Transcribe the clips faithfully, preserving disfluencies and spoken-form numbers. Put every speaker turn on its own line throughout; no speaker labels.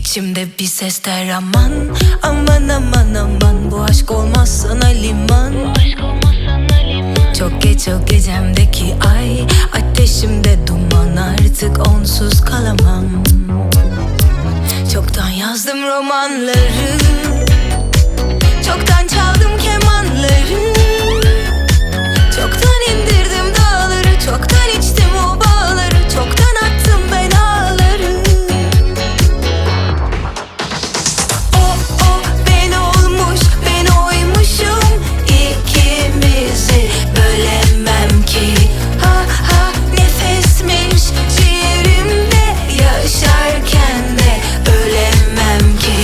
İçimde bir ses der aman, aman aman aman, bu aşk olmaz sana liman. Çok geç o gecemdeki ay, ateşimde duman, artık onsuz kalamam. Çoktan yazdım romanları, çoktan çaldım kemanları, çoktan indirdim dağları, çoktan içtim o bağları, çoktan attım ben ağları. O o ben olmuş, ben oymuşum, ikimizi bölemem ki. Ha ha nefesmiş ciğerimde, yaşarken de ölemem ki.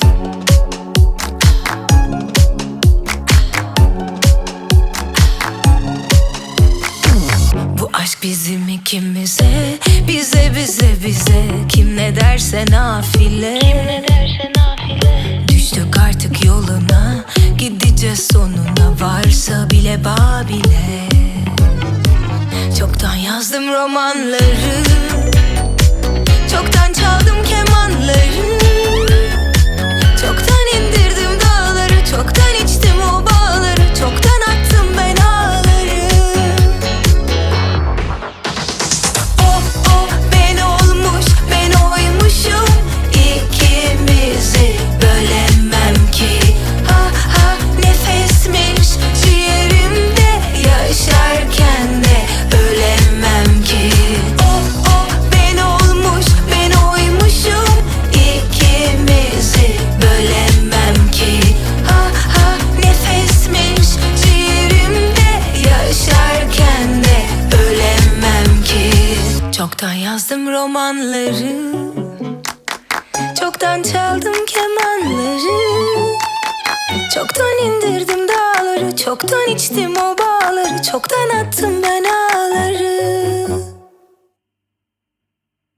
Bu aşk bizim ikimize, bize bize bize, kim ne derse nafile. Kim ne derse nafile. Düştük artık yoluna, gideceğiz sonuna, varsa bile Babil'e. Çoktan yazdım romanları, çoktan çaldım kemanları, çoktan indirdim dağları, çoktan içtim o bağları, çoktan attım ben ağları. O o ben olmuş, ben oymuşum, ikimizi bölemem ki. Ha ha nefesmiş ciğerimde, yaşarken de ölemem ki. O o ben olmuş, ben oymuşum, ikimizi bölemem ki. Ha ha nefesmiş ciğerimde, yaşarken de ölemem ki. Çoktan yazdım romanları, çoktan çaldım kemanları, çoktan indirdim dağları, çoktan içtim o bağları, çoktan attım ben